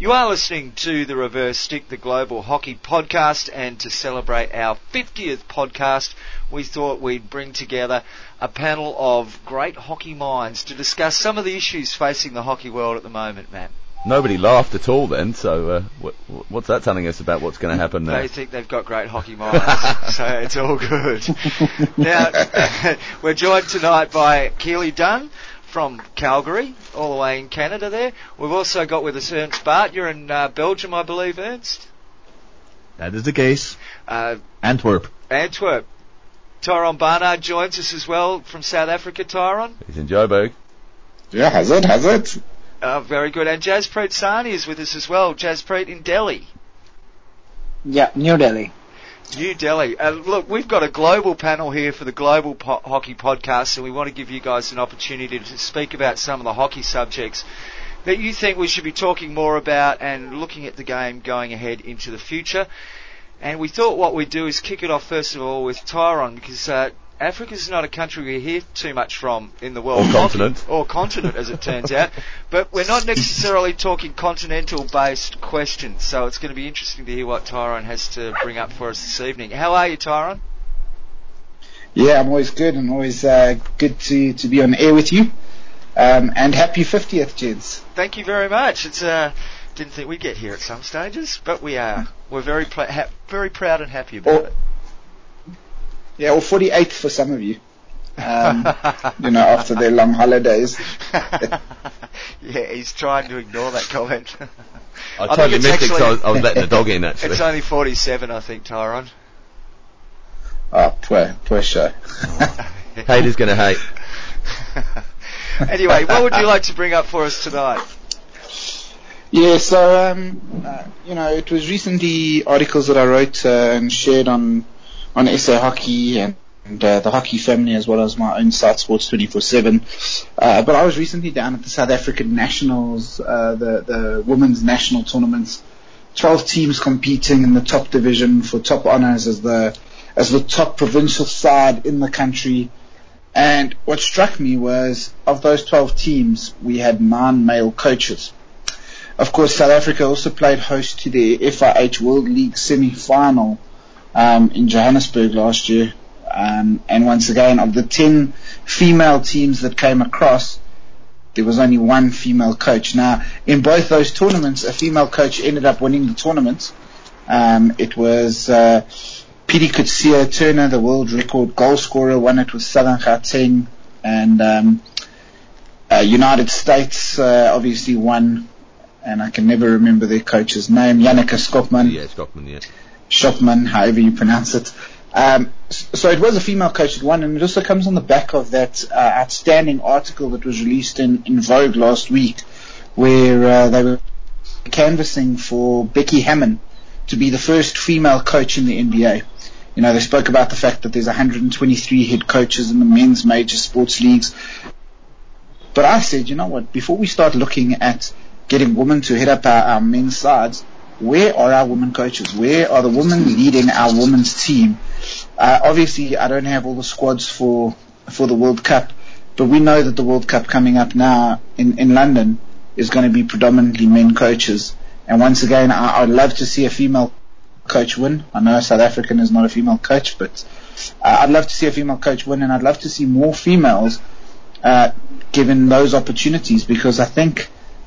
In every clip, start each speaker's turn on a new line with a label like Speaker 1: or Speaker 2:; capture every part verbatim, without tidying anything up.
Speaker 1: You are listening to The Reverse Stick, the Global Hockey Podcast, and to celebrate our fiftieth podcast, we thought we'd bring together a panel of great hockey minds to discuss some of the issues facing the hockey world at the moment, Matt.
Speaker 2: Nobody laughed at all then, so uh, what, what's that telling us about what's going to happen now?
Speaker 1: They think they've got great hockey minds, so it's all good. Now, we're joined tonight by Keely Dunn from Calgary, all the way in Canada there. We've also got with us Ernst Bart. You're in uh, Belgium, I believe, Ernst?
Speaker 3: That is the case.
Speaker 1: Uh,
Speaker 3: Antwerp.
Speaker 1: Antwerp. Tyrone Barnard joins us as well from South Africa, Tyrone.
Speaker 2: He's in Joburg.
Speaker 4: Yeah, has it, has it?
Speaker 1: Uh, very good. And Jaspreet Sahni is with us as well. Jaspreet in Delhi.
Speaker 5: Yeah, New Delhi.
Speaker 1: New Delhi. Uh, look, we've got a global panel here for the Global po- Hockey Podcast, and we want to give you guys an opportunity to speak about some of the hockey subjects that you think we should be talking more about and looking at the game going ahead into the future. And we thought what we'd do is kick it off first of all with Tyrone, because uh, Africa's not a country we hear too much from in the world.
Speaker 2: Or continent.
Speaker 1: Or continent, as it turns out. But we're not necessarily talking continental-based questions, so it's going to be interesting to hear what Tyrone has to bring up for us this evening. How are you, Tyrone?
Speaker 4: Yeah, I'm always good, and always uh, good to, to be on air with you. Um, and happy fiftieth, gents.
Speaker 1: Thank you very much. It's uh, didn't think we'd get here at some stages, but we are. We're very pl- ha- very proud and happy about
Speaker 4: or,
Speaker 1: it.
Speaker 4: Yeah, or forty-eighth for some of you. Um, you know, after their long holidays.
Speaker 1: Yeah, he's trying to ignore that comment.
Speaker 2: I, I totally missed it because I was, I was letting the dog in, actually.
Speaker 1: It's only forty-seven, I think, Tyrone.
Speaker 4: Oh, poor, poor show.
Speaker 2: Haters going to hate.
Speaker 1: Anyway, what would you like to bring up for us tonight?
Speaker 4: Yeah, so, um, uh, you know, it was recently articles that I wrote uh, and shared on on S A Hockey and, and uh, the Hockey Family, as well as my own site, Sports twenty-four seven. Uh, but I was recently down at the South African Nationals, uh, the, the women's national tournaments. twelve teams competing in the top division for top honours as the as the top provincial side in the country. And what struck me was, of those twelve teams, we had nine male coaches. Of course, South Africa also played host to the F I H World League semi-final um, in Johannesburg last year. Um, and once again, of the ten female teams that came across, there was only one female coach. Now, in both those tournaments, a female coach ended up winning the tournament. Um, it was uh, Pidi Kutsia Turner, the world record goal scorer, won it with Southern Gauteng, and um, uh, United States uh, obviously won, and I can never remember their coach's name, Janneke Schopman.
Speaker 2: Yeah, Schopman, yeah.
Speaker 4: Schopman, however you pronounce it. Um, so it was a female coach that won, and it also comes on the back of that uh, outstanding article that was released in, in Vogue last week, where uh, they were canvassing for Becky Hammon to be the first female coach in the N B A. You know, they spoke about the fact that there's one hundred twenty-three head coaches in the men's major sports leagues. But I said, you know what, before we start looking at getting women to head up our, our men's sides, where are our women coaches? Where are the women leading our women's team? Uh, obviously, I don't have all the squads for for the World Cup, but we know that the World Cup coming up now in, in London is going to be predominantly men coaches. And once again, I, I'd love to see a female coach win. I know South African is not a female coach, but uh, I'd love to see a female coach win, and I'd love to see more females uh, given those opportunities, because I think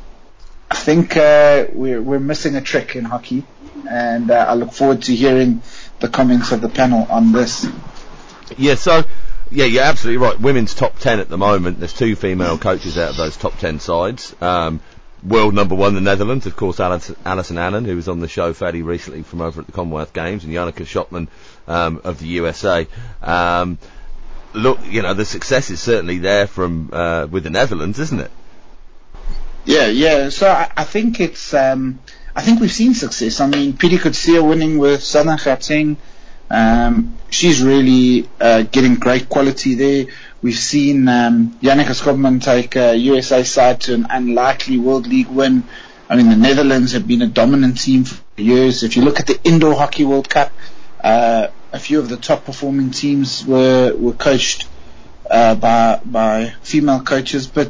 Speaker 4: I think uh, we're we're missing a trick in hockey, and uh, I look forward to hearing the comments of the panel on this.
Speaker 2: Yeah, so yeah, you're absolutely right. Women's top ten at the moment. There's two female coaches out of those top ten sides. Um, World number one, the Netherlands, of course, Alison, Alison Annan, who was on the show fairly recently from over at the Commonwealth Games, and Janneke Schopman um, of the U S A. Um, look, you know, the success is certainly there from uh, with the Netherlands, isn't it?
Speaker 4: Yeah, yeah. So I, I think it's, um, I think we've seen success. I mean, Pidi Kutsia winning with Southern Gauteng. Um, she's really uh, getting great quality there. We've seen um, Janneke Schopman take a U S A side to an unlikely World League win. I mean, the Netherlands have been a dominant team for years. If you look at the Indoor Hockey World Cup, uh, a few of the top performing teams were were coached uh, by by female coaches. But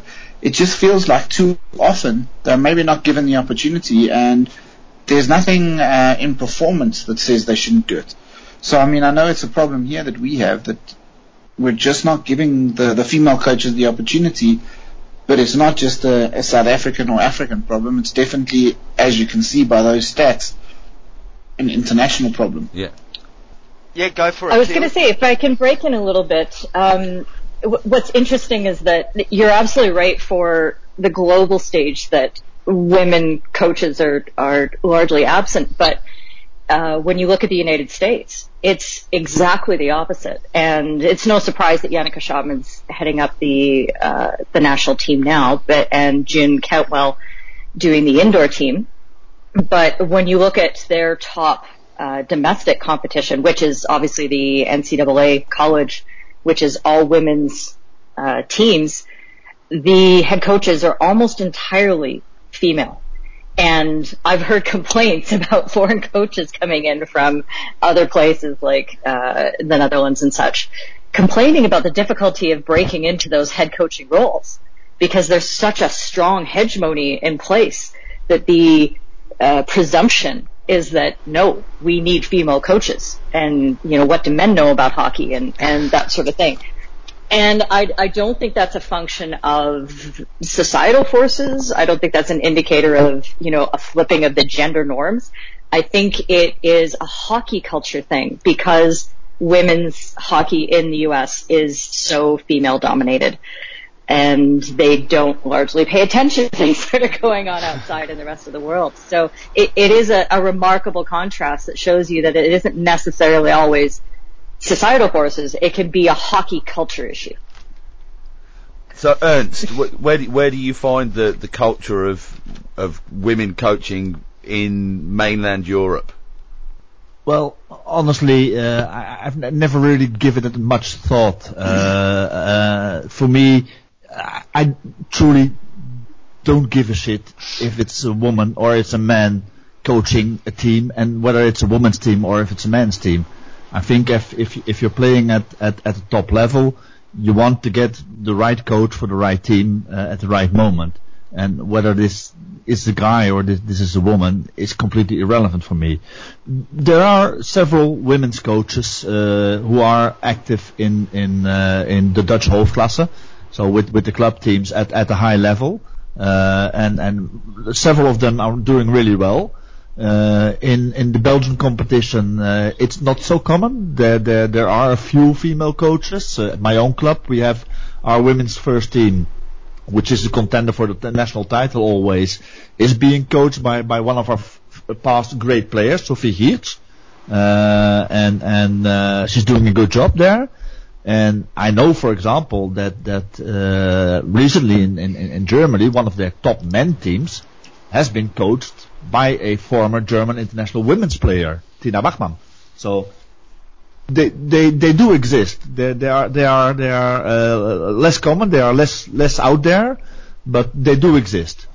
Speaker 4: it just feels like too often they're maybe not given the opportunity, and there's nothing uh, in performance that says they shouldn't do it. So, I mean, I know it's a problem here that we have, that we're just not giving the, the female coaches the opportunity, but it's not just a, a South African or African problem. It's definitely, as you can see by those stats, an international problem.
Speaker 2: Yeah.
Speaker 1: Yeah, go for it.
Speaker 6: I was going to say, if I can break in a little bit, um, w- what's interesting is that you're absolutely right for the global stage that women coaches are, are largely absent, but uh, when you look at the United States, it's exactly the opposite. And it's no surprise that Yannicka Schotman's heading up the uh, the national team now, but and June Cantwell doing the indoor team. But when you look at their top uh, domestic competition, which is obviously the N C double A college, which is all women's uh, teams, the head coaches are almost entirely female. And I've heard complaints about foreign coaches coming in from other places like uh, the Netherlands and such, complaining about the difficulty of breaking into those head coaching roles because there's such a strong hegemony in place that the uh, presumption is that, no, we need female coaches. And, you know, what do men know about hockey and, and that sort of thing. And I, I don't think that's a function of societal forces. I don't think that's an indicator of, you know, a flipping of the gender norms. I think it is a hockey culture thing because women's hockey in the U S is so female dominated. And they don't largely pay attention to things that are going on outside in the rest of the world. So it, it is a, a remarkable contrast that shows you that it isn't necessarily always societal forces. It can be a hockey culture issue.
Speaker 2: So Ernst, wh- where do, where do you find the, the culture of of women coaching in mainland Europe?
Speaker 3: Well, honestly, uh, I, I've n- never really given it much thought. Uh, uh, for me, I, I truly don't give a shit if it's a woman or it's a man coaching a team, and whether it's a woman's team or if it's a man's team. I think if if, if you're playing at, at, at the top level, you want to get the right coach for the right team uh, at the right moment. And whether this is a guy or this, this is a woman is completely irrelevant for me. There are several women's coaches uh, who are active in in uh, in the Dutch Hoofdklasse, so with with the club teams at at a high level, uh, and and several of them are doing really well. Uh, in, in the Belgian competition, uh, it's not so common. There, there, there are a few female coaches. Uh, at my own club, we have our women's first team, which is the contender for the national title always, is being coached by, by one of our f- past great players, Sophie Geerts. Uh, and, and, uh, she's doing a good job there. And I know, for example, that, that, uh, recently in, in, in Germany, one of their top men teams has been coached by a former German international women's player, Tina Bachmann. So they they they do exist. They they are they are they are uh, less common. They are less less out there, but they do exist.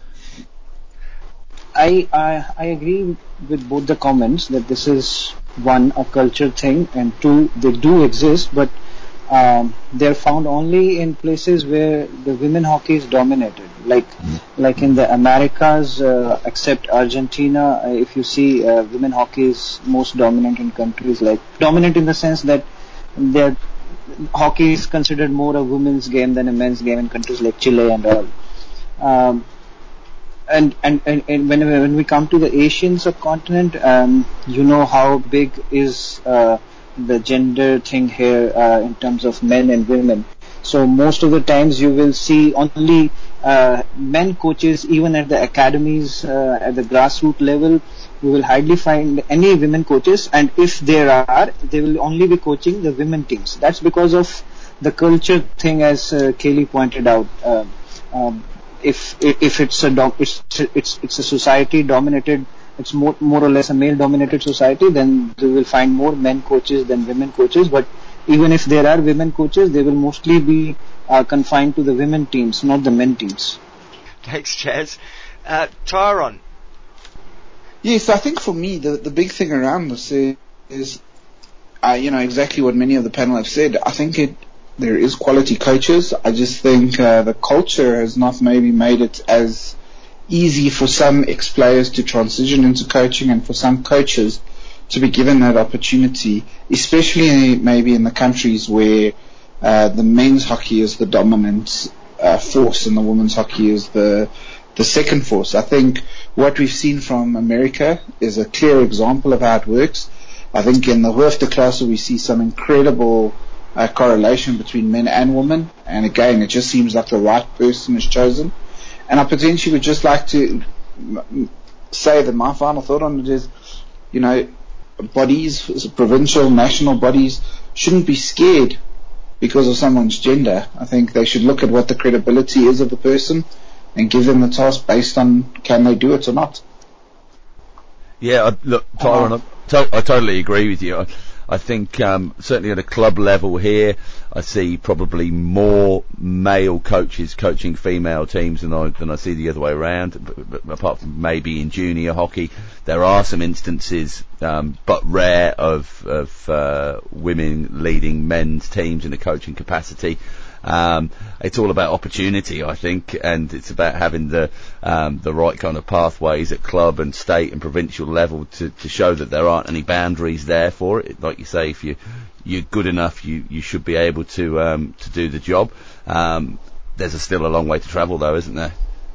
Speaker 5: I I, I agree with both the comments that this is one a culture thing, and two they do exist, but um, they're found only in places where the women hockey is dominated. Like, like in the Americas, uh, except Argentina, uh, if you see, uh, women hockey is most dominant in countries like, dominant in the sense that their hockey is considered more a women's game than a men's game in countries like Chile and all. Um, and, and, and, and when, when we come to the Asian subcontinent, um, you know how big is, uh, the gender thing here, uh, in terms of men and women. So most of the times you will see only uh, men coaches, even at the academies, uh, at the grassroots level. You will hardly find any women coaches, and if there are, they will only be coaching the women teams. That's because of the culture thing, as uh, Kaylee pointed out. Uh, um, if if it's a dom- it's it's it's a society dominated, it's more more or less a male dominated society, then you will find more men coaches than women coaches. But even if there are women coaches, they will mostly be uh, confined to the women teams, not the men teams.
Speaker 1: Thanks, Chaz. Uh, Tyrone.
Speaker 4: Yes, I think for me, the, the big thing around this is, is uh, you know, exactly what many of the panel have said. I think it there is quality coaches. I just think uh, the culture has not maybe made it as easy for some ex-players to transition into coaching and for some coaches to be given that opportunity, especially maybe in the countries where uh, the men's hockey is the dominant uh, force and the women's hockey is the the second force. I think what we've seen from America is a clear example of how it works. I think in the Hoofdklasse we see some incredible uh, correlation between men and women, and again, it just seems like the right person is chosen. And I potentially would just like to m- say that my final thought on it is, you know, bodies, provincial, national bodies, shouldn't be scared because of someone's gender. I think they should look at what the credibility is of the person and give them the task based on can they do it or not.
Speaker 2: Yeah, I, look, Tyrone, uh, I, to- I totally agree with you. I, I think um, certainly at a club level here, I see probably more male coaches coaching female teams than I than I see the other way around. But, but apart from maybe in junior hockey, there are some instances, um, but rare, of of uh, women leading men's teams in a coaching capacity. Um, it's all about opportunity, I think, and it's about having the um, the right kind of pathways at club and state and provincial level to, to show that there aren't any boundaries there for it. Like you say, if you you're good enough, you, you should be able to um, to do the job. Um, there's a still a long way to travel, though, isn't there?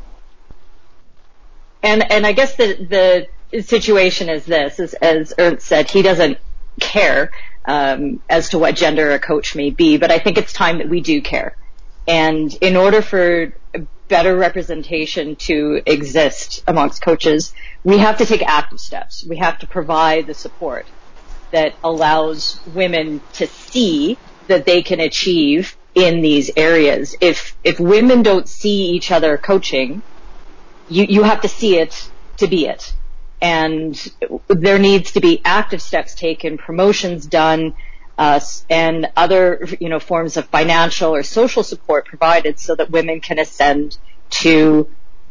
Speaker 6: And and I guess the the situation is this, is, as Ernst said, he doesn't care um, as to what gender a coach may be, but I think it's time that we do care. And in order for better representation to exist amongst coaches, we have to take active steps. We have to provide the support that allows women to see that they can achieve in these areas. If if women don't see each other coaching, you, you have to see it to be it. And there needs to be active steps taken, promotions done, uh, and other, you know, forms of financial or social support provided so that women can ascend to,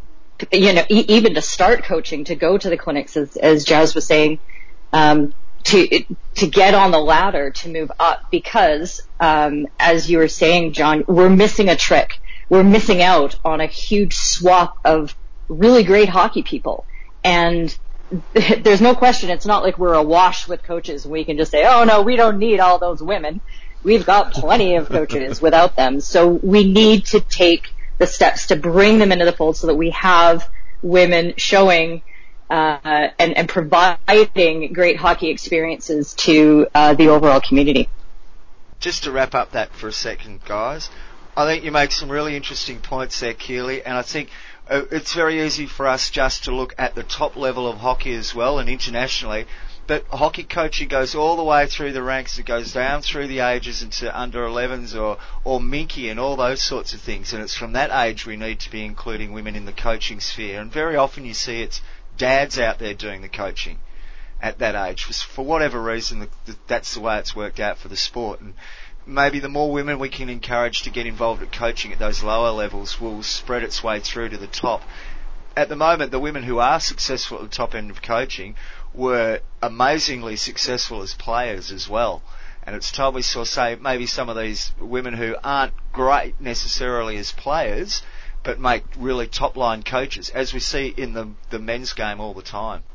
Speaker 6: you know, e- even to start coaching, to go to the clinics, as, as Jazz was saying, um, to to get on the ladder, to move up, because, um, as you were saying, John, we're missing a trick. We're missing out on a huge swath of really great hockey people. And there's no question, it's not like we're awash with coaches and we can just say, oh no, we don't need all those women. We've got plenty of coaches without them. So we need to take the steps to bring them into the fold so that we have women showing uh, and, and providing great hockey experiences to uh, the overall community.
Speaker 1: Just to wrap up that for a second, guys, I think you make some really interesting points there, Keely, and I think uh, it's very easy for us just to look at the top level of hockey as well and internationally, but hockey coaching goes all the way through the ranks. It goes down through the ages into under elevens or, or minky and all those sorts of things, and it's from that age we need to be including women in the coaching sphere. And very often you see it's dads out there doing the coaching at that age. For, for whatever reason, the, the, that's the way it's worked out for the sport. And maybe the more women we can encourage to get involved at coaching at those lower levels will spread its way through to the top. At the moment, the women who are successful at the top end of coaching were amazingly successful as players as well. And it's time we saw, say, maybe some of these women who aren't great necessarily as players, but make really top-line coaches, as we see in the, the men's game all the time.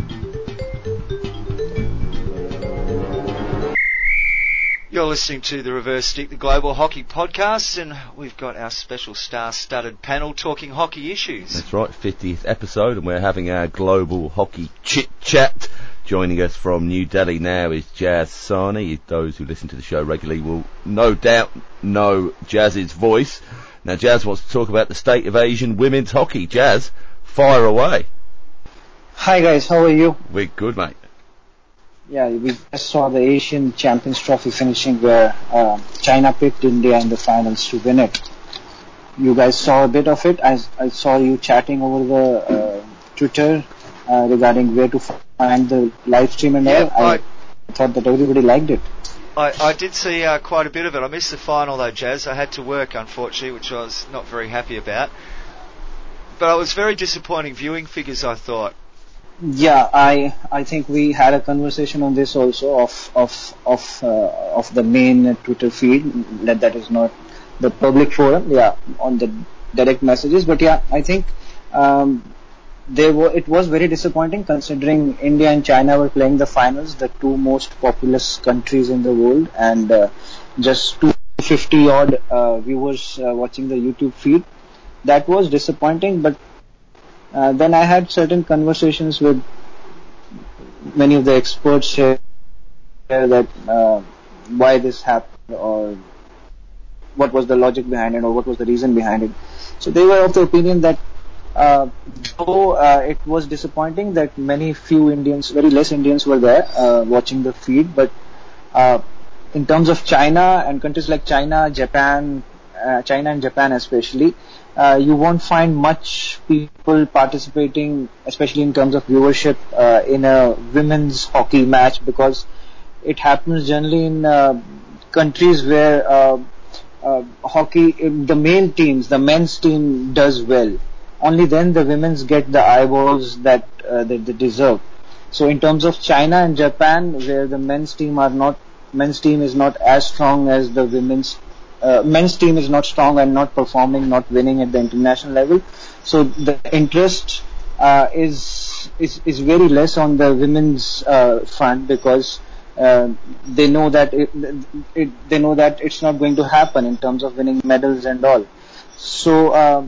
Speaker 1: You're listening to The Reverse Stick, the Global Hockey Podcast, and we've got our special star-studded panel talking hockey issues.
Speaker 2: That's right, fiftieth episode, and we're having our Global Hockey Chit-Chat. Joining us from New Delhi now is Jazz Sani. Those who listen to the show regularly will no doubt know Jazz's voice. Now, Jazz wants to talk about the state of Asian women's hockey. Jazz, fire away.
Speaker 5: Hi guys, how are you?
Speaker 2: We're good, mate.
Speaker 5: Yeah, we just saw the Asian Champions Trophy finishing where uh, China picked India in the finals to win it. You guys saw a bit of it. I, I saw you chatting over the uh, Twitter uh, regarding where to find the live stream and
Speaker 1: yeah,
Speaker 5: all. I,
Speaker 1: I
Speaker 5: thought that everybody liked it.
Speaker 1: I, I did see uh, quite a bit of it. I missed the final though, Jazz. I had to work, unfortunately, which I was not very happy about. But I was very disappointing viewing figures, I thought.
Speaker 5: Yeah, I I think we had a conversation on this also of of of uh, of the main Twitter feed that that is not the public forum. Yeah, on the direct messages. But yeah, I think um, they were. It was very disappointing considering India and China were playing the finals, the two most populous countries in the world, and uh, just two hundred fifty odd uh, viewers uh, watching the YouTube feed. That was disappointing, but uh, then I had certain conversations with many of the experts here that uh, why this happened or what was the logic behind it or what was the reason behind it. So they were of the opinion that uh, though uh, it was disappointing that many few Indians, very less Indians were there uh, watching the feed, but uh, in terms of China and countries like China, Japan, uh, China and Japan especially, uh, you won't find much people participating, especially in terms of viewership, uh, in a women's hockey match because it happens generally in uh, countries where uh, uh, hockey, the male teams, the men's team does well. Only then the women's get the eyeballs that uh, that they deserve. So in terms of China and Japan, where the men's team are not, men's team is not as strong as the women's, uh, men's team is not strong and not performing, not winning at the international level. So the interest uh, is is is very less on the women's uh, front because uh, they know that it, it, they know that it's not going to happen in terms of winning medals and all. So. Uh,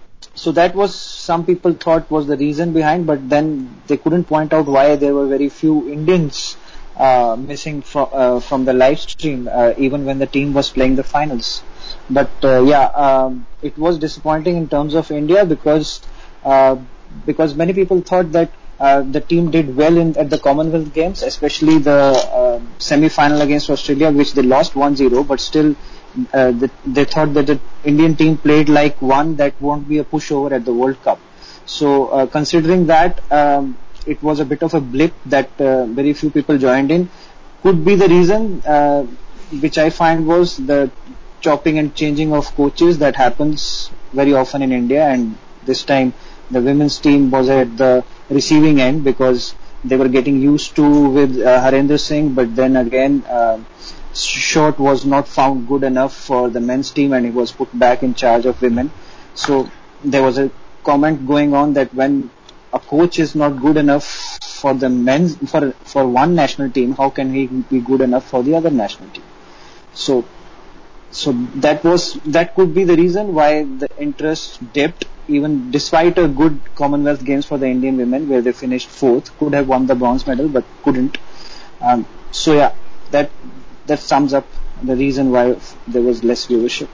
Speaker 5: So that was, some people thought was the reason behind, but then they couldn't point out why there were very few Indians uh, missing from uh, from the live stream, uh, even when the team was playing the finals. But uh, yeah, um, it was disappointing in terms of India because uh, because many people thought that uh, the team did well in at the Commonwealth Games, especially the uh, semi-final against Australia, which they lost one zero, but still uh, they, they thought that the Indian team played like one that won't be a pushover at the World Cup. So uh, considering that, um, it was a bit of a blip that uh, very few people joined in. Could be the reason, uh, which I find was the chopping and changing of coaches that happens very often in India, and this time the women's team was at the receiving end because they were getting used to with uh, Harendra Singh, but then again uh, Short was not found good enough for the men's team and he was put back in charge of women. So there was a comment going on that when a coach is not good enough for the men's, for for one national team, how can he be good enough for the other national team? So so that was, that could be the reason why the interest dipped, even despite a good Commonwealth Games for the Indian women where they finished fourth, could have won the bronze medal but couldn't. Um, so yeah, that that sums up the reason why there was less viewership.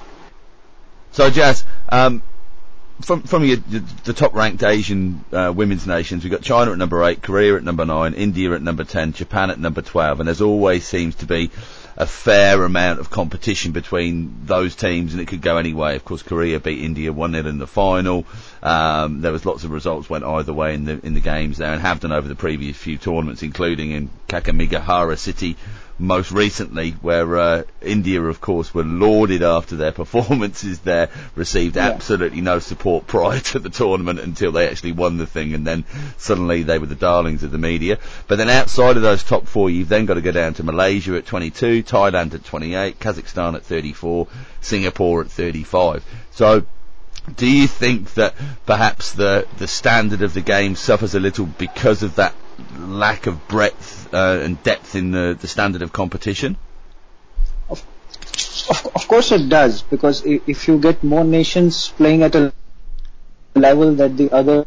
Speaker 2: So Jazz, um, from from your, the top ranked Asian uh, women's nations, we've got China at number eight, Korea at number nine, India at number ten, Japan at number twelve, and there's always seems to be a fair amount of competition between those teams, and it could go any way. Of course, Korea beat India one nil in the final. Um, there was lots of results went either way in the in the games there, and have done over the previous few tournaments, including in Kakamigahara City most recently, where uh, India, of course, were lauded after their performances there, received yeah. absolutely no support prior to the tournament until they actually won the thing, and then suddenly they were the darlings of the media. But then outside of those top four, you've then got to go down to Malaysia at twenty-two, Thailand at twenty-eight, Kazakhstan at thirty-four, Singapore at thirty-five. So do you think that perhaps the the standard of the game suffers a little because of that lack of breadth uh, and depth in the, the standard of competition?
Speaker 5: Of, of, of course it does, because if you get more nations playing at a level that the other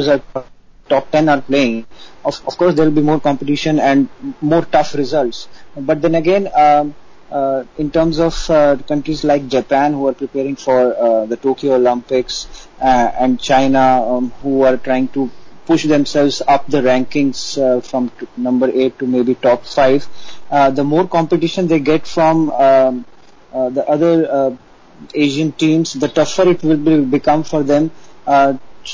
Speaker 5: top ten are playing, of, of course there will be more competition and more tough results. But then again, um, uh, in terms of uh, countries like Japan, who are preparing for uh, the Tokyo Olympics, uh, and China, um, who are trying to push themselves up the rankings uh, from t- number eight to maybe top five, uh, the more competition they get from um, uh, the other uh, Asian teams, the tougher it will be, become for them uh,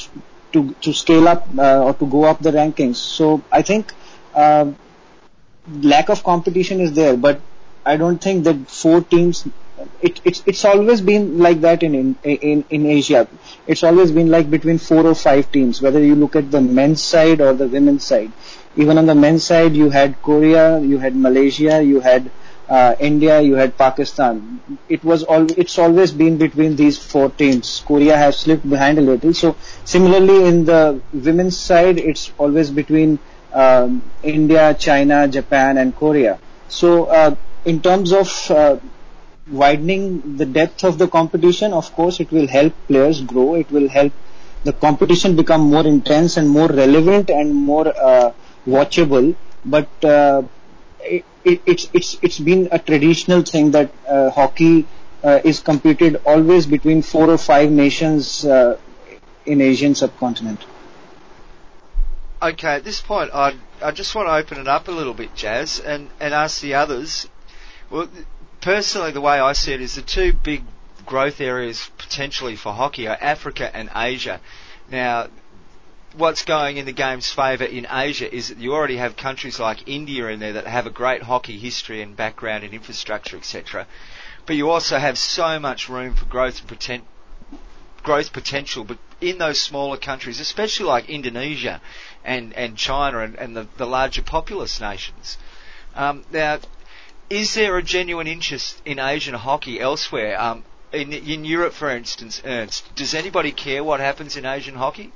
Speaker 5: to to scale up uh, or to go up the rankings. So I think uh, lack of competition is there, but I don't think that four teams it, it's it's always been like that in, in in in Asia. It's always been like between four or five teams, whether you look at the men's side or the women's side. Even on the men's side, you had Korea, you had Malaysia, you had uh, India, you had Pakistan. It was all. It's always been between these four teams. Korea has slipped behind a little. So similarly, in the women's side, it's always between um, India, China, Japan, and Korea. So uh, in terms of uh, widening the depth of the competition, of course, it will help players grow. It will help the competition become more intense and more relevant and more uh, watchable. But uh, it, it, it's it's it's been a traditional thing that uh, hockey uh, is competed always between four or five nations uh, in Asian subcontinent.
Speaker 1: Okay, at this point, I I just want to open it up a little bit, Jazz, and, and ask the others. Well, personally, the way I see it is the two big growth areas potentially for hockey are Africa and Asia. Now, what's going in the game's favour in Asia is that you already have countries like India in there that have a great hockey history and background and infrastructure, et cetera. But you also have so much room for growth and pretend, growth potential, but in those smaller countries, especially like Indonesia and, and China and, and the, the larger populous nations. Um, now, is there a genuine interest in Asian hockey elsewhere? Um, in, in Europe, for instance, Ernst, does anybody care what happens in Asian hockey?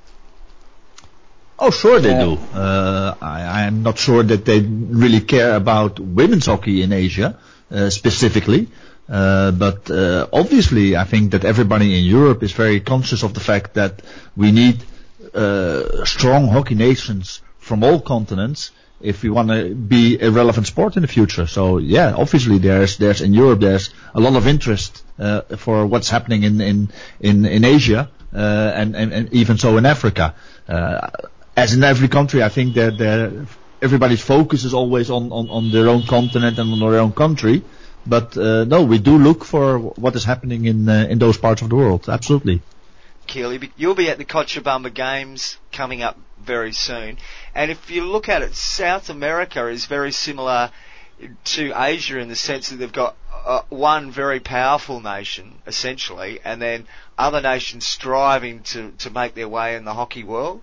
Speaker 3: Oh, sure they do. Uh, I, I'm not sure that they really care about women's hockey in Asia, uh, specifically. Uh, but uh, obviously, I think that everybody in Europe is very conscious of the fact that we need uh, strong hockey nations from all continents if we want to be a relevant sport in the future. So, yeah, obviously, there's there's in Europe there's a lot of interest uh, for what's happening in in in, in Asia uh, and, and and even so in Africa. Uh, as in every country, I think that everybody's focus is always on, on on their own continent and on their own country. But uh, no, we do look for what is happening in uh, in those parts of the world. Absolutely.
Speaker 1: Keely, you'll be at the Cochabamba Games coming up very soon. And if you look at it, South America is very similar to Asia in the sense that they've got uh, one very powerful nation, essentially, and then other nations striving to, to make their way in the hockey world.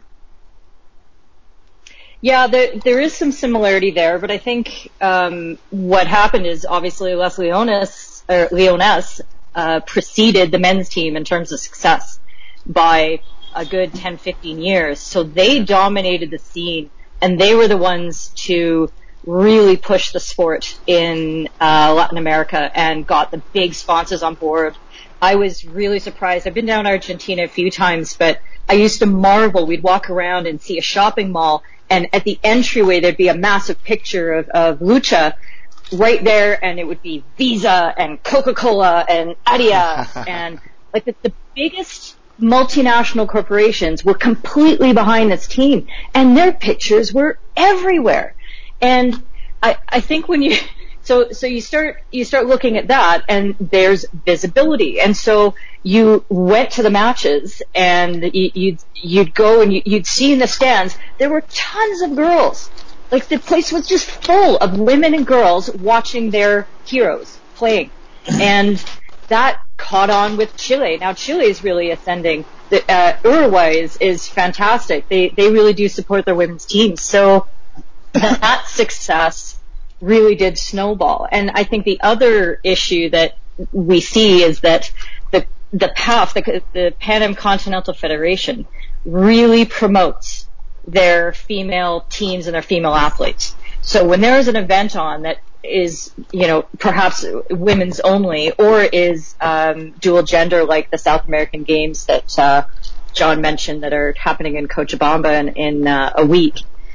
Speaker 6: Yeah, there, there is some similarity there, but I think um, what happened is obviously Les Leones, or Leones uh, preceded the men's team in terms of success by a good ten, fifteen years. So they dominated the scene, and they were the ones to really push the sport in uh, Latin America and got the big sponsors on board. I was really surprised. I've been down Argentina a few times, but I used to marvel. We'd walk around and see a shopping mall, and at the entryway, there'd be a massive picture of, of Lucha right there, and it would be Visa and Coca-Cola and Adidas. And like the, the biggest multinational corporations were completely behind this team, and their pictures were everywhere. And I, I think when you, so, so you start, you start looking at that, and there's visibility. And so you went to the matches, and you, you'd, you'd go and you, you'd see in the stands, there were tons of girls. Like the place was just full of women and girls watching their heroes playing. And that caught on with Chile. Now Chile is really ascending. The, uh, Uruguay is, is fantastic. They, they really do support their women's teams. So that success really did snowball. And I think the other issue that we see is that the the P A F, the, the Pan Am Continental Federation, really promotes their female teams and their female athletes. So when there is an event on that is, you know, perhaps women's only, or is um, dual gender, like the South American Games that uh, John mentioned that are happening in Cochabamba in, in uh, a week,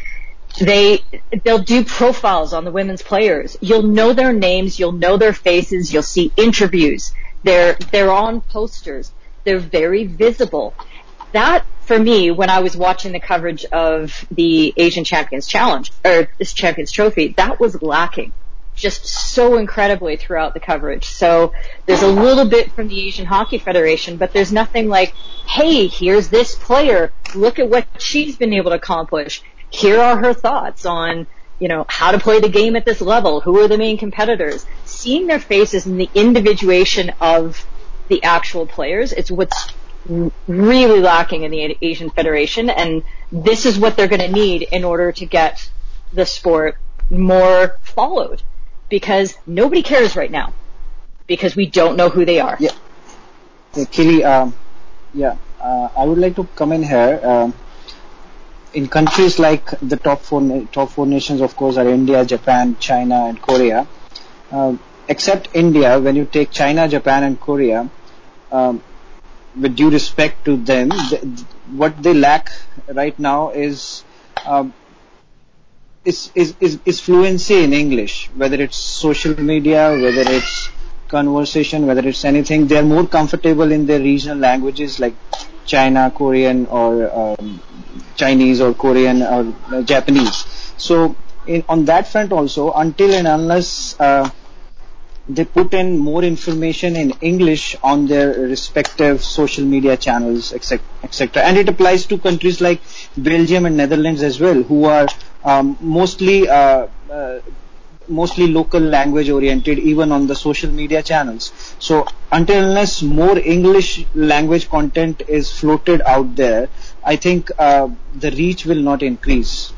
Speaker 6: they they'll do profiles on the women's players. You'll know their names, you'll know their faces, you'll see interviews. They're they're on posters. They're very visible. That, for me, when I was watching the coverage of the Asian Champions Challenge, or this Champions Trophy, that was lacking just so incredibly throughout the coverage. So there's a little bit from the Asian Hockey Federation, but there's nothing like, hey, here's this player. Look at what she's been able to accomplish. Here are her thoughts on, you know, how to play the game at this level, who are the main competitors, seeing their faces and the individuation of the actual players, it's what's really lacking in the Asian Federation, and this is what they're going to need in order to get the sport more followed, because nobody cares right now, because we don't know who they are.
Speaker 5: Yeah, yeah Kelly, um, yeah, uh, I would like to come in here. Um, in countries like the top four, top four nations, of course, are India, Japan, China, and Korea. Um, except India, when you take China, Japan, and Korea, um, with due respect to them, th- what they lack right now is, um, is, is, is, is fluency in English, whether it's social media, whether it's conversation, whether it's anything. They're more comfortable in their regional languages like China, Korean, or um, Chinese, or Korean, or uh, Japanese. So in, on that front also, until and unless uh, they put in more information in English on their respective social media channels, et cetera. And it applies to countries like Belgium and Netherlands as well, who are um, mostly uh, uh, mostly local language oriented, even on the social media channels. So until unless more English language content is floated out there, I think uh, the reach will not increase.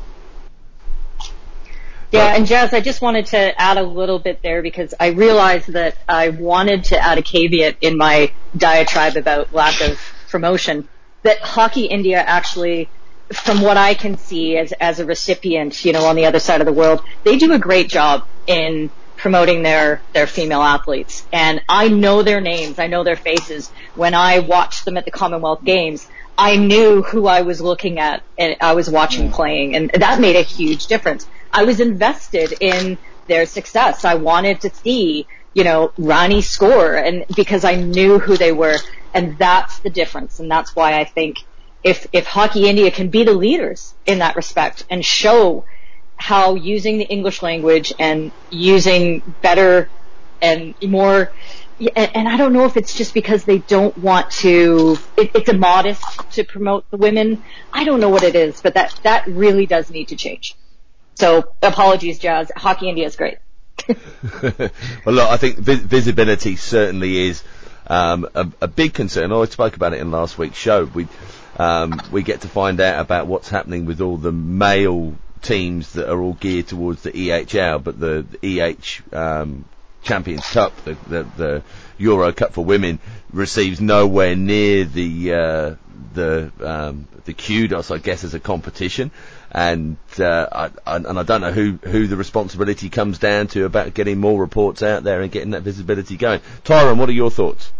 Speaker 6: Yeah, and Jazz, I just wanted to add a little bit there, because I realized that I wanted to add a caveat in my diatribe about lack of promotion, that Hockey India actually, from what I can see as, as a recipient, you know, on the other side of the world, they do a great job in promoting their, their female athletes. And I know their names, I know their faces. When I watched them at the Commonwealth Games, I knew who I was looking at and I was watching playing, and that made a huge difference. I was invested in their success. I wanted to see, you know, Rani score, and because I knew who they were, and that's the difference. And that's why I think if if Hockey India can be the leaders in that respect and show how using the English language and using better and more, and, and I don't know if it's just because they don't want to, it, it's immodest to promote the women. I don't know what it is, but that, that really does need to change. So apologies, Jazz. Hockey India is great.
Speaker 2: Well, look, I think vi- visibility certainly is um, a, a big concern. I spoke about it in last week's show. We um, we get to find out about what's happening with all the male teams that are all geared towards the E H L, but the, the E H um, Champions Cup, the, the, the Euro Cup for women, receives nowhere near the uh, the um, the kudos, I guess, as a competition. And uh, I, I, and I don't know who, who the responsibility comes down to about getting more reports out there and getting that visibility going. Tyrone, what are your thoughts?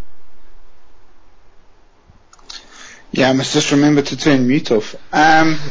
Speaker 4: Yeah, I must just remember to turn mute off. Um,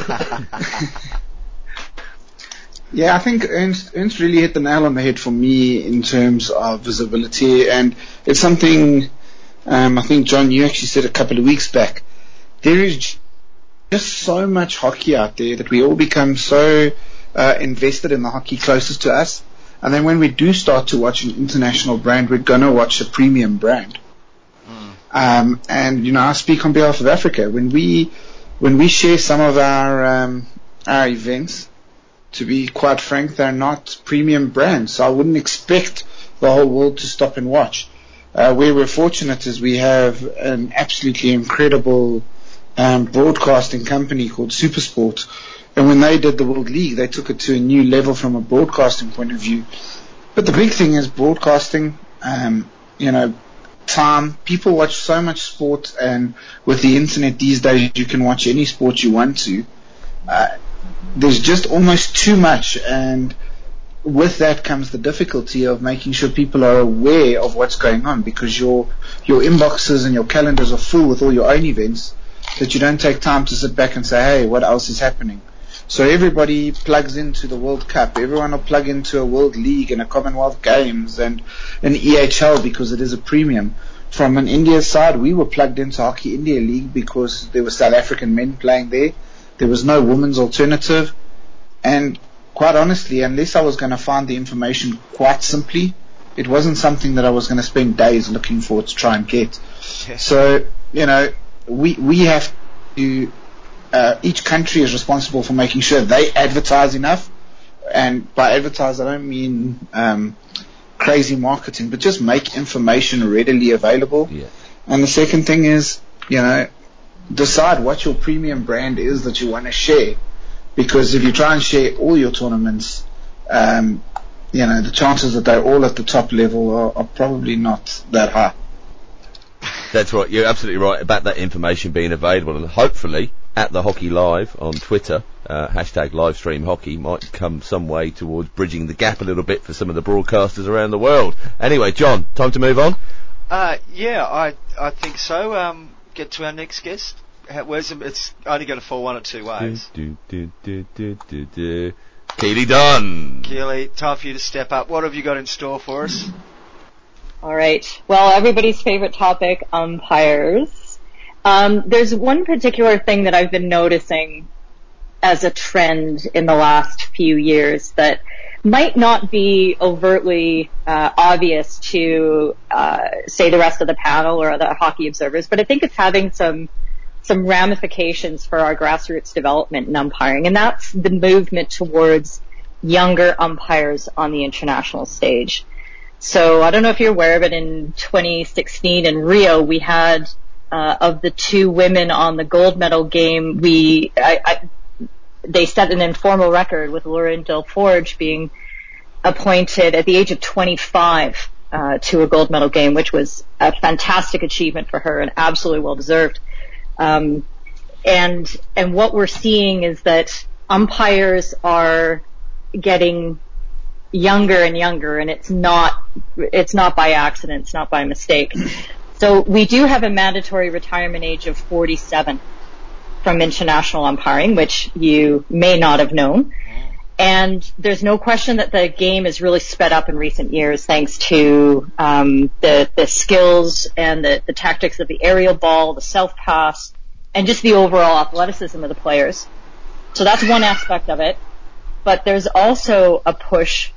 Speaker 4: yeah, I think Ernst, Ernst really hit the nail on the head for me in terms of visibility, and it's something um, I think, John, you actually said a couple of weeks back. There is just so much hockey out there that we all become so uh, invested in the hockey closest to us, and then when we do start to watch an international brand, we're going to watch a premium brand. Mm. Um, and you know, I speak on behalf of Africa. When we when we share some of our um, our events, to be quite frank, they're not premium brands, so I wouldn't expect the whole world to stop and watch. Uh, where we're fortunate is we have an absolutely incredible Um, broadcasting company called Supersport, and when they did the World League, they took it to a new level from a broadcasting point of view. But the big thing is broadcasting, um, you know, time. People watch so much sport, and with the internet these days, you can watch any sport you want to. Uh, there's just almost too much, and with that comes the difficulty of making sure people are aware of what's going on, because your your inboxes and your calendars are full with all your own events, that you don't take time to sit back and say, hey, what else is happening? So everybody plugs into the World Cup. Everyone will plug into a World League and a Commonwealth Games and an E H L because it is a premium. From an India side, we were plugged into Hockey India League because there were South African men playing there. There was no women's alternative. And quite honestly, unless I was going to find the information quite simply, it wasn't something that I was going to spend days looking for to try and get. So, you know, we we have to, uh, each country is responsible for making sure they advertise enough and by advertise, I don't mean um, crazy marketing, but just make information readily available.
Speaker 2: Yeah.
Speaker 4: And the second thing is, you know, decide what your premium brand is that you want to share. Because if you try and share all your tournaments, um, you know, the chances that they're all at the top level are, are probably not that high.
Speaker 2: That's right. You're absolutely right about that information being available, and hopefully at the Hockey Live on Twitter, uh, hashtag livestream hockey might come some way towards bridging the gap a little bit for some of the broadcasters around the world. Anyway, John, time to move on.
Speaker 1: Uh, yeah, I I think so. Um, get to our next guest. How, where's it? It's only going to fall one or two ways.
Speaker 2: Do, do, do, do, do, do. Keely Dunn.
Speaker 1: Keely, time for you to step up. What have you got in store for us?
Speaker 6: All right. Well, everybody's favorite topic, umpires. Um, there's one particular thing that I've been noticing as a trend in the last few years that might not be overtly uh, obvious to, uh, say, the rest of the panel or other hockey observers, but I think it's having some some ramifications for our grassroots development in umpiring, and that's the movement towards younger umpires on the international stage. So I don't know if you're aware, but in twenty sixteen in Rio, we had uh, of the two women on the gold medal game, we I, I, they set an informal record with Lauren Delforge being appointed at the age of twenty-five uh, to a gold medal game, which was a fantastic achievement for her and absolutely well deserved. Um, and and what we're seeing is that umpires are getting younger and younger, and it's not it's not by accident, it's not by mistake. So we do have a mandatory retirement age of forty-seven from international umpiring, which you may not have known. And there's no question that the game has really sped up in recent years thanks to um, the the skills and the, the tactics of the aerial ball, the self pass, and just the overall athleticism of the players. So that's one aspect of it. But there's also a push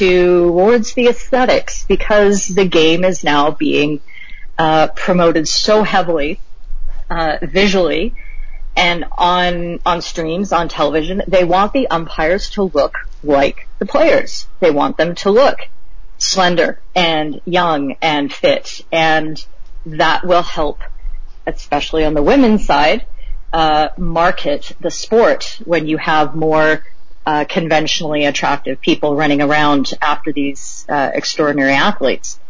Speaker 6: towards the aesthetics because the game is now being uh, promoted so heavily uh, visually. And on, on streams, on television, they want the umpires to look like the players. They want them to look slender and young and fit. And that will help, especially on the women's side, uh, market the sport when you have more, uh, conventionally attractive people running around after these, uh, extraordinary athletes.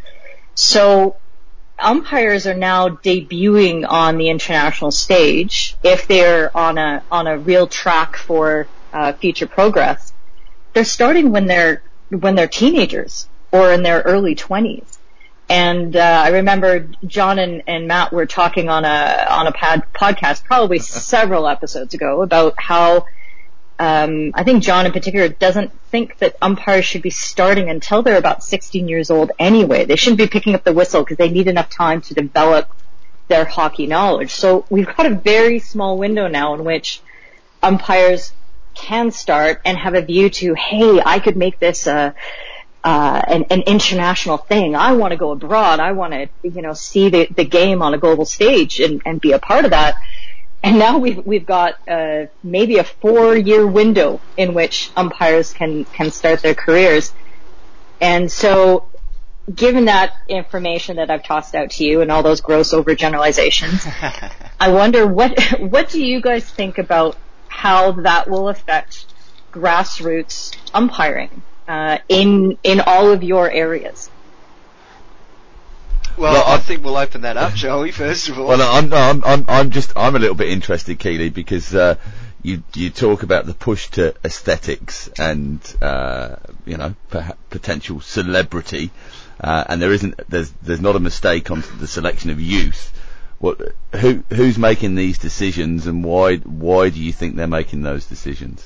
Speaker 6: So, umpires are now debuting on the international stage. If they're on a on a real track for uh, future progress, they're starting when they're when they're teenagers or in their early twenties. And uh, I remember John and, and Matt were talking on a on a pad, podcast probably several episodes ago about how um, I think John in particular doesn't think that umpires should be starting until they're about sixteen years old anyway. They shouldn't be picking up the whistle because they need enough time to develop their hockey knowledge. So we've got a very small window now in which umpires can start and have a view to, hey, I could make this a, uh, an, an international thing. I want to go abroad. I want to, you know, see the, the game on a global stage and, and be a part of that. And now we've we've got uh, maybe a four-year window in which umpires can can start their careers. And so, given that information that I've tossed out to you and all those gross overgeneralizations, I wonder what what do you guys think about how that will affect grassroots umpiring uh, in in all of your areas?
Speaker 1: Well,
Speaker 2: Well,
Speaker 1: I
Speaker 2: I-
Speaker 1: think we'll open that up, shall we? First of all,
Speaker 2: Well, no, I'm, no, I'm, I'm, I'm just, I'm a little bit interested, Keely, because uh, you, you talk about the push to aesthetics and, uh, you know, perha- potential celebrity, uh, and there isn't, there's, there's not a mistake on the selection of youth. What, who, who's making these decisions, and why, why do you think they're making those decisions?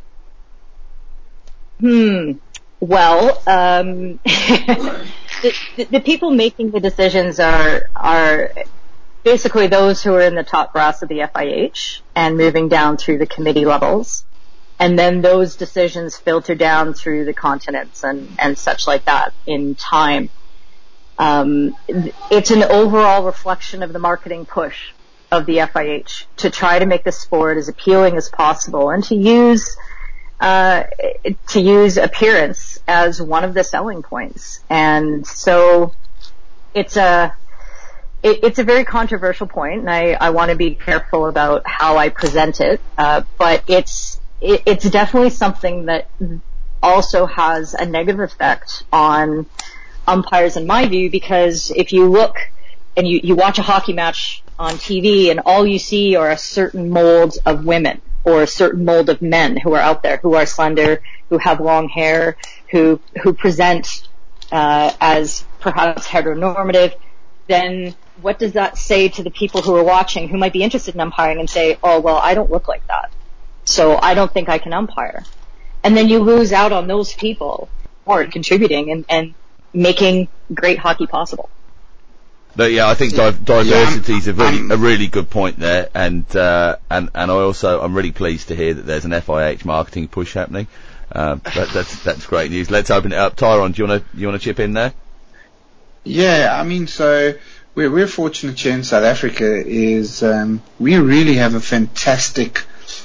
Speaker 6: Hmm. Well, um, the, the, the people making the decisions are are basically those who are in the top brass of the F I H and moving down through the committee levels, and then those decisions filter down through the continents and and such like that in time. Um, it's an overall reflection of the marketing push of the F I H to try to make the sport as appealing as possible and to use uh, to use appearance as one of the selling points. And so it's a, it, it's a very controversial point, and I, I want to be careful about how I present it, uh, but it's, it, it's definitely something that also has a negative effect on umpires in my view, because if you look and you, you watch a hockey match on T V and all you see are a certain mold of women or a certain mold of men who are out there, who are slender, who have long hair, who, who present, uh, as perhaps heteronormative, then what does that say to the people who are watching who might be interested in umpiring and say, oh, well, I don't look like that, so I don't think I can umpire. And then you lose out on those people who are contributing and, and making great hockey possible.
Speaker 2: But yeah, I think di- diversity is a really a really good point there, and uh, and and I also I'm really pleased to hear that there's an F I H marketing push happening. Um, that, that's that's great news. Let's open it up. Tyrone, do you want to you want to chip in there?
Speaker 4: Yeah, I mean, so we're we're fortunate here in South Africa is um, we really have a fantastic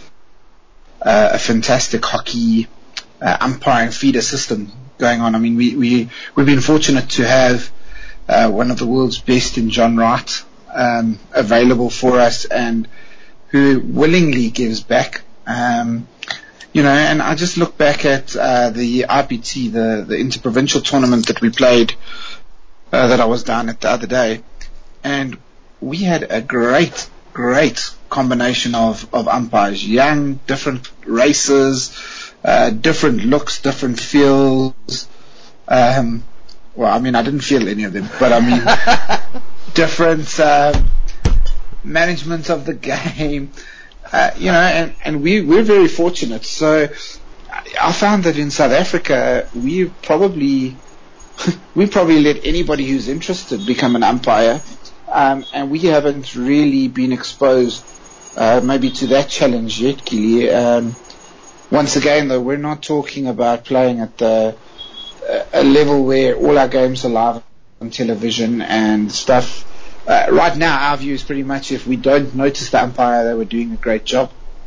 Speaker 4: uh, a fantastic hockey uh, umpiring feeder system going on. I mean, we we we've been fortunate to have uh, one of the world's best in John Wright um, available for us, and who willingly gives back. Um, you know, and I just look back at uh, the I P T, the the interprovincial tournament that we played, uh, that I was down at the other day, and we had a great, great combination of of umpires, young, different races, uh, different looks, different feels. Um, well, I mean, I didn't feel any of them, but I mean, different um, management of the game. Uh, you know, and, and we, we're very fortunate. So I found that in South Africa, we probably, we probably let anybody who's interested become an umpire. Um, and we haven't really been exposed, uh, maybe to that challenge yet, Gilly. Um, once again, though, we're not talking about playing at the, uh, a level where all our games are live on television and stuff. Uh, right now, our view is pretty much if we don't notice the umpire, they were doing a great job.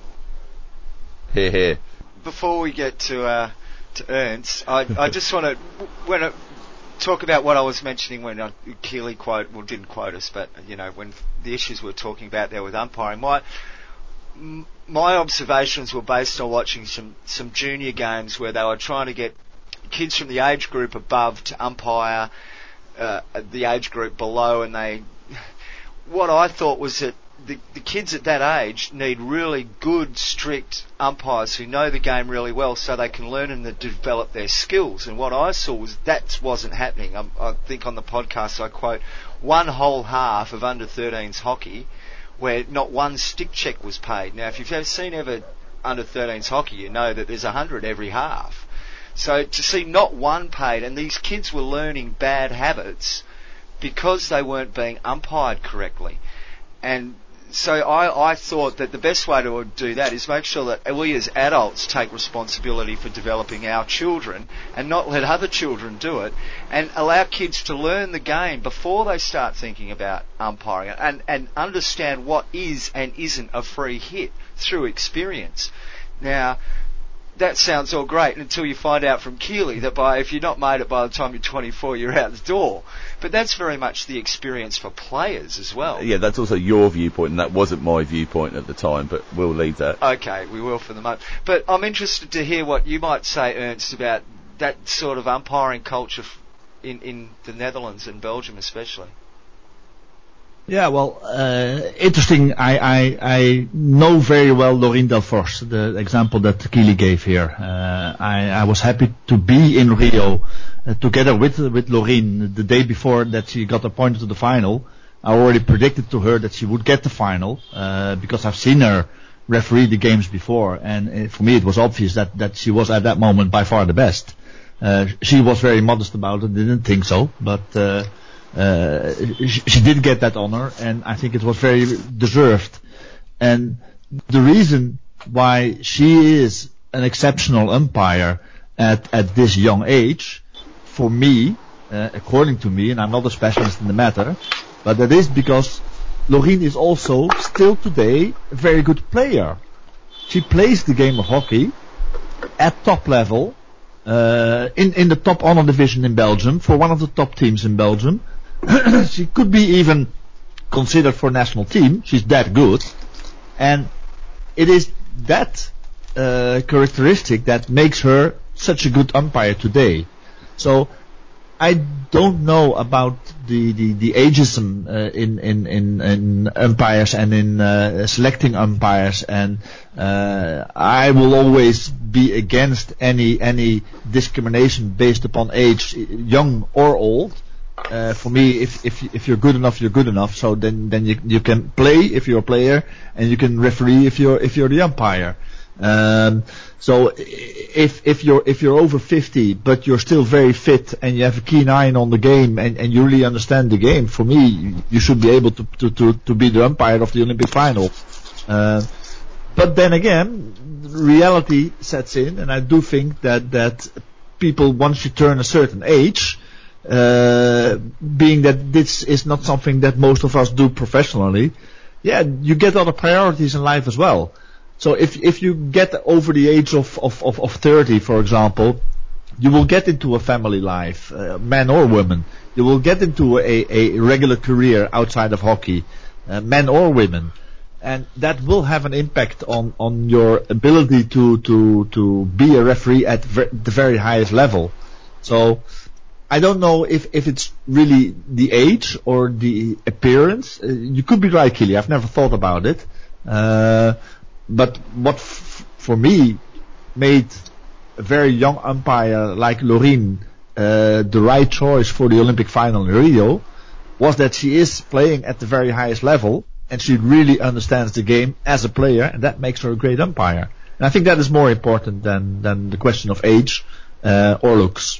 Speaker 2: Hear, hear.
Speaker 1: Before we get to uh, to Ernst, I, I just want to when I talk about what I was mentioning when I, Keely quote, well, didn't quote us, but you know, when the issues we were talking about there with umpiring, my my observations were based on watching some some junior games where they were trying to get kids from the age group above to umpire uh, the age group below, and they. What I thought was that the, the kids at that age need really good, strict umpires who know the game really well so they can learn and develop their skills. And what I saw was that wasn't happening. I, I think on the podcast I quote one whole half of under thirteens hockey where not one stick check was paid. Now, if you've ever seen ever under thirteens hockey, you know that there's a hundred every half. So to see not one paid, and these kids were learning bad habits because they weren't being umpired correctly. And so I, I thought that the best way to do that is make sure that we as adults take responsibility for developing our children and not let other children do it, and allow kids to learn the game before they start thinking about umpiring and, and understand what is and isn't a free hit through experience. Now, that sounds all great until you find out from Keely that by if you're not made it by the time you're twenty-four, you're out the door. But that's very much the experience for players as well.
Speaker 2: Yeah, that's also your viewpoint, and that wasn't my viewpoint at the time, but we'll leave that.
Speaker 1: Okay, we will for the moment. But I'm interested to hear what you might say, Ernst, about that sort of umpiring culture in, in the Netherlands and Belgium especially.
Speaker 3: Yeah, well, uh, interesting. I, I, I know very well Laurien Delforce, the example that Keely gave here. Uh, I, I was happy to be in Rio uh, together with with Laurien the day before that she got appointed to the final. I already predicted to her that she would get the final uh, because I've seen her referee the games before, and uh, for me it was obvious that that she was at that moment by far the best. Uh, she was very modest about it, didn't think so, but. Uh, Uh, she, she did get that honor, and I think it was very deserved. And the reason why she is an exceptional umpire at, at this young age, for me, uh, according to me, and I'm not a specialist in the matter, but that is because Laurien is also still today a very good player. She plays the game of hockey, at top level, uh, in, in the top honor division in Belgium, for one of the top teams in Belgium. She could be even considered for national team. She's that good. And it is that uh, characteristic that makes her such a good umpire today. So I don't know about the, the, the ageism uh, in, in, in, in umpires and in uh, selecting umpires, and uh, I will always be against any any discrimination based upon age, young or old. Uh, for me, if if if you're good enough, you're good enough. So then then you you can play if you're a player, and you can referee if you're if you're the umpire. Um, so if if you're if you're over fifty but you're still very fit and you have a keen eye on the game and, and you really understand the game, for me you, you should be able to, to, to, to be the umpire of the Olympic final. Uh, but then again, reality sets in, and I do think that that people, once you turn a certain age, uh, being that this is not something that most of us do professionally, yeah, you get other priorities in life as well. So if if you get over the age of, of, of, of thirty, for example, you will get into a family life, uh, man or woman. You will get into a, a regular career outside of hockey, uh, men or women. And that will have an impact on, on your ability to, to, to be a referee at ver- the very highest level. So I don't know if, if it's really the age or the appearance. Uh, you could be right, Keely. I've never thought about it. Uh, But what f- for me made a very young umpire like Loreen uh, the right choice for the Olympic final in Rio was that she is playing at the very highest level and she really understands the game as a player, and that makes her a great umpire. And I think that is more important than, than the question of age uh, or looks.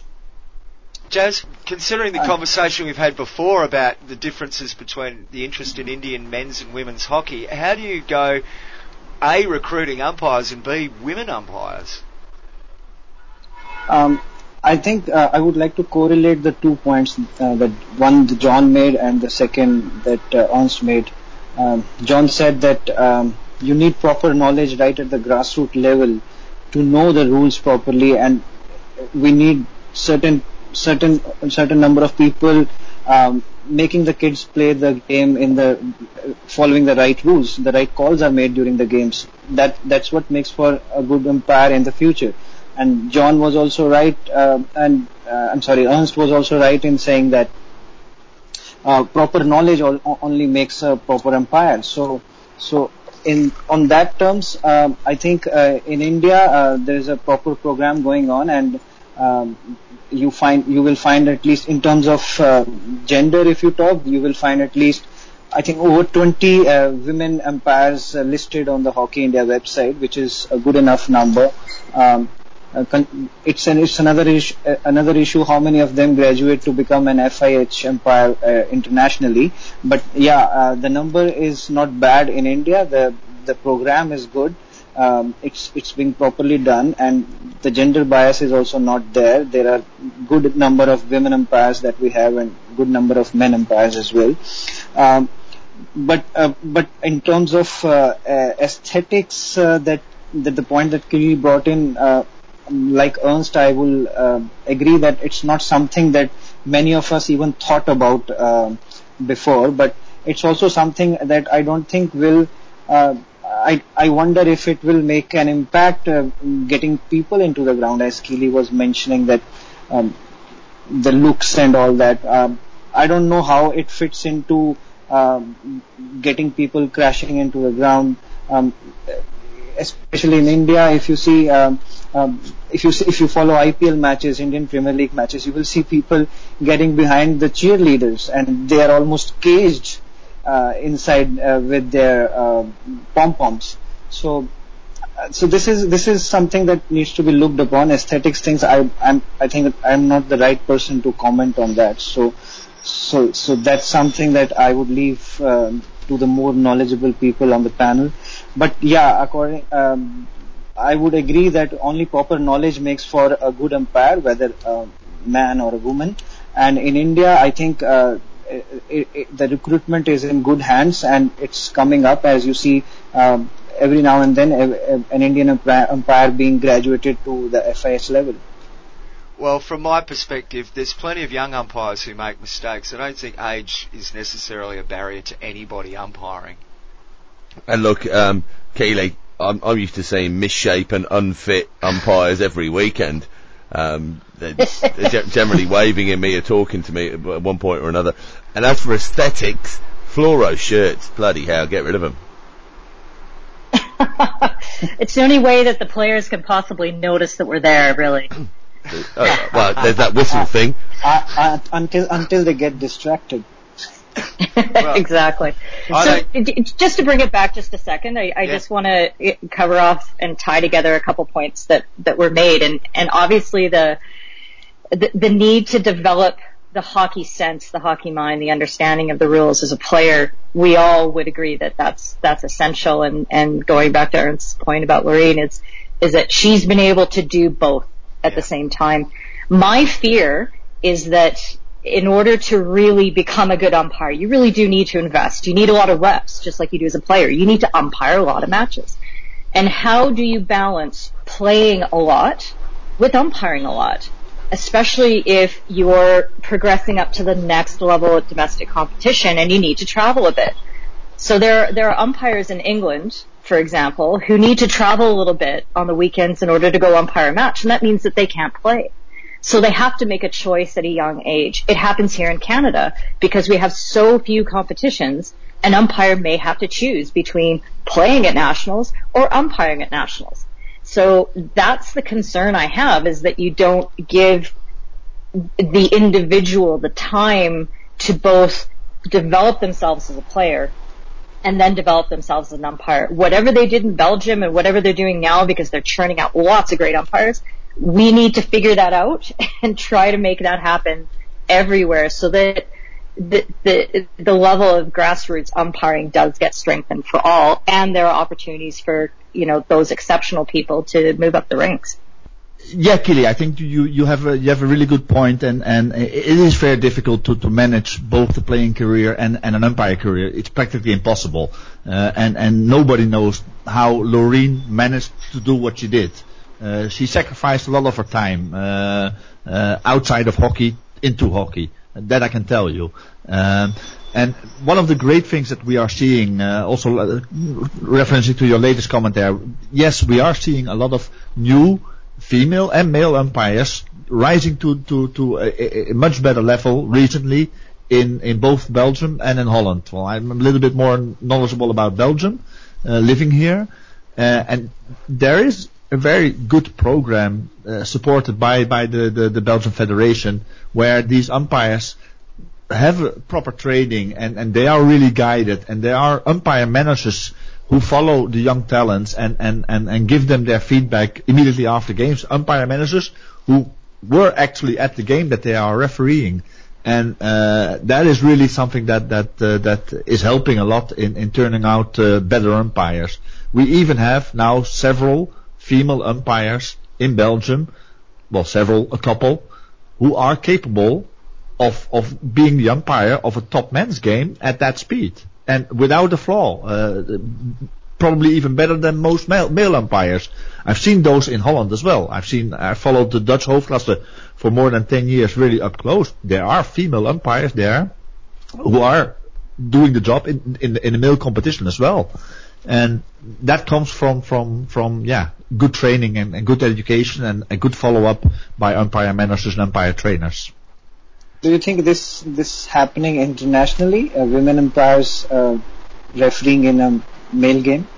Speaker 1: Jazz, considering the conversation we've had before about the differences between the interest in Indian men's and women's hockey, how do you go A, recruiting umpires, and B, women umpires?
Speaker 5: Um, I think uh, I would like to correlate the two points uh, that one that John made and the second that uh, Ernst made. Um, John said that um, you need proper knowledge right at the grassroots level to know the rules properly, and we need certain certain certain number of people um, making the kids play the game in the following the right rules. The right calls are made during the games. That that's what makes for a good umpire in the future. And John was also right, uh, and uh, I'm sorry, Ernst was also right in saying that uh, proper knowledge all, only makes a proper umpire. So, so in on that terms, um, I think uh, in India uh, there is a proper program going on, and um, you find you will find at least in terms of uh, gender, if you talk, you will find at least I think over twenty uh, women umpires uh, listed on the Hockey India website, which is a good enough number. Um, uh, con- it's an it's another issue. Uh, another issue. How many of them graduate to become an F I H umpire uh, internationally? But yeah, uh, the number is not bad in India. The the program is good. Um, it's it's being properly done, and the gender bias is also not there. There are good number of women umpires that we have, and good number of men umpires as well. Um, but uh, but in terms of uh, uh, aesthetics, uh, that, that the point that Kiri brought in, uh, like Ernst, I will uh, agree that it's not something that many of us even thought about uh, before. But it's also something that I don't think will. Uh, I, I wonder if it will make an impact uh, getting people into the ground, as Keely was mentioning that um, the looks and all that. Um, I don't know how it fits into um, getting people crashing into the ground, um, especially in India. If you see, um, um, if you see, if you follow I P L matches, Indian Premier League matches, you will see people getting behind the cheerleaders, and they are almost caged Uh, inside uh, with their uh, pom poms. So, uh, so this is this is something that needs to be looked upon. Aesthetics things. I I'm, I think I'm not the right person to comment on that. So, so so that's something that I would leave uh, to the more knowledgeable people on the panel. But yeah, according um, I would agree that only proper knowledge makes for a good umpire, whether a man or a woman. And in India, I think. Uh, It, it, the recruitment is in good hands, and it's coming up. As you see, um, every now and then a, a, an Indian umpire, umpire being graduated to the F I S level.
Speaker 1: Well, from my perspective, there's plenty of young umpires who make mistakes. I don't think age is necessarily a barrier to anybody umpiring.
Speaker 2: And look, um, Keeley, I'm, I'm used to seeing misshapen, unfit umpires every weekend. Um, they're, they're generally waving at me or talking to me at one point or another. And as for aesthetics, fluoro shirts, bloody hell, get rid of them.
Speaker 6: It's the only way that the players can possibly notice that we're there, really.
Speaker 2: Oh, well, there's that whistle thing.
Speaker 5: Uh, uh, until until they get distracted.
Speaker 1: Well,
Speaker 6: exactly. So, d- just to bring it back just a second, I, I yeah. just want to cover off and tie together a couple points that, that were made, and, and obviously the, the the need to develop the hockey sense, the hockey mind, the understanding of the rules as a player. We all would agree that that's that's essential. And, and going back to Ernst's point about Loreen, is is that she's been able to do both at yeah. the same time. My fear is that in order to really become a good umpire, you really do need to invest. You need a lot of reps, just like you do as a player. You need to umpire a lot of matches. And how do you balance playing a lot with umpiring a lot? Especially if you're progressing up to the next level of domestic competition and you need to travel a bit. So there, there are umpires in England, for example, who need to travel a little bit on the weekends in order to go umpire a match, and that means that they can't play. So they have to make a choice at a young age. It happens here in Canada because we have so few competitions. An umpire may have to choose between playing at nationals or umpiring at nationals. So that's the concern I have, is that you don't give the individual the time to both develop themselves as a player and then develop themselves as an umpire. Whatever they did in Belgium and whatever they're doing now, because they're churning out lots of great umpires, we need to figure that out and try to make that happen everywhere so that the, the, the level of grassroots umpiring does get strengthened for all, and there are opportunities for, you know, those exceptional people to move up the ranks.
Speaker 3: Yeah, Keeley, I think you, you have a, you have a really good point, and, and it is very difficult to, to manage both the playing career and, and an umpire career. It's practically impossible. Uh, and, and nobody knows how Loreen managed to do what she did. Uh, she sacrificed a lot of her time, uh, uh, outside of hockey into hockey. That I can tell you. Um, and one of the great things that we are seeing, uh, also uh, referencing to your latest comment there, yes, we are seeing a lot of new female and male umpires rising to, to, to a, a much better level recently in, in both Belgium and in Holland. Well, I'm a little bit more knowledgeable about Belgium, uh, living here, uh, and there is a very good program uh, supported by, by the, the, the Belgian Federation, where these umpires have proper training and, and they are really guided, and there are umpire managers who follow the young talents and, and, and, and give them their feedback immediately after games. Umpire managers who were actually at the game that they are refereeing. And uh, that is really something that that uh, that is helping a lot in, in turning out uh, better umpires. We even have now several female umpires in Belgium, well, several, a couple, who are capable of of being the umpire of a top men's game at that speed and without a flaw. Uh, probably even better than most male, male umpires. I've seen those in Holland as well. I've seen, I followed the Dutch Hoofdklasse for more than ten years, really up close. There are female umpires there who are doing the job in in, in the male competition as well. And that comes from, from, from, yeah, good training and, and good education and a good follow-up by umpire managers and umpire trainers.
Speaker 5: Do you think this this happening internationally, uh, women umpires uh, refereeing in a male game?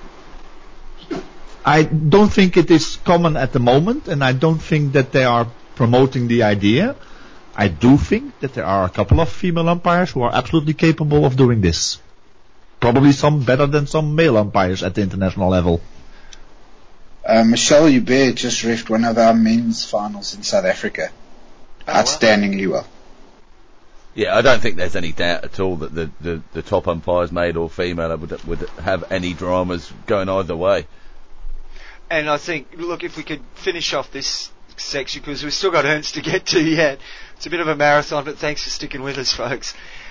Speaker 3: I don't think it is common at the moment, and I don't think that they are promoting the idea. I do think that there are a couple of female umpires who are absolutely capable of doing this. Probably some better than some male umpires at the international level.
Speaker 4: Uh, Michelle Hubert just reffed one of our men's finals in South Africa. Oh, outstandingly well.
Speaker 2: Yeah, I don't think there's any doubt at all that the, the, the top umpires, male or female, would would have any dramas going either way.
Speaker 1: And I think, look, if we could finish off this section, because we've still got Ernst to get to yet. It's a bit of a marathon, but thanks for sticking with us, folks.